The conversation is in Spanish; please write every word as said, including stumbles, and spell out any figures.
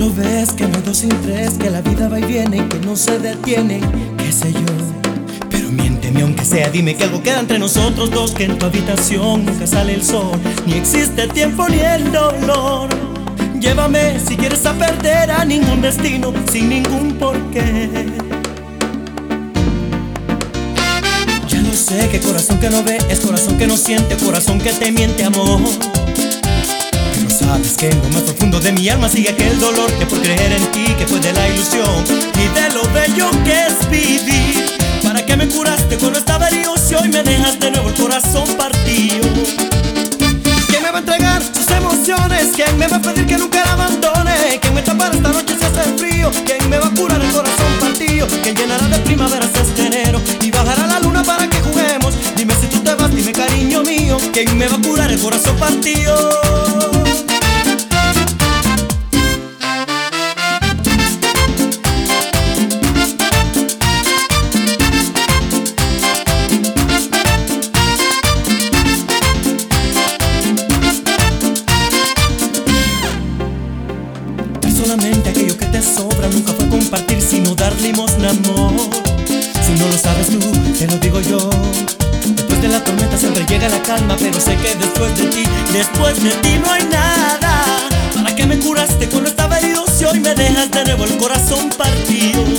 lo ves, que no hay dos sin tres, que la vida va y viene, que no se detiene, qué sé yo. Pero miénteme aunque sea, dime que algo queda entre nosotros dos, que en tu habitación nunca sale el sol, ni existe el tiempo ni el dolor. Llévame si quieres a perder a ningún destino, sin ningún porqué. Ya lo sé, que corazón que no ve es corazón que no siente, corazón que te miente, amor. Pero sabes que en lo más profundo de mi alma sigue aquel dolor, que por creer en ti, que fue de la ilusión y de lo bello que es vivir. ¿Para qué me curaste cuando estaba herido si hoy me dejas de nuevo el corazón partido? ¿Quién me va a entregar sus emociones? ¿Quién me va a pedir que nunca la abandone? ¿Quién me tapará esta noche si hace frío? ¿Quién me va a curar el corazón partido? ¿Quién llenará de primaveras este enero y bajará la luna para que juguemos? Dime si tú te vas, dime cariño mío, ¿quién me va a curar el corazón partido? Solamente aquello que te sobra nunca fue compartir, sino dar limosna, amor. Si no lo sabes tú, te lo digo yo. Después de la tormenta siempre llega la calma, pero sé que después de ti, después de ti no hay nada. ¿Para qué me curaste cuando estaba herido si hoy me dejas de nuevo el corazón partido?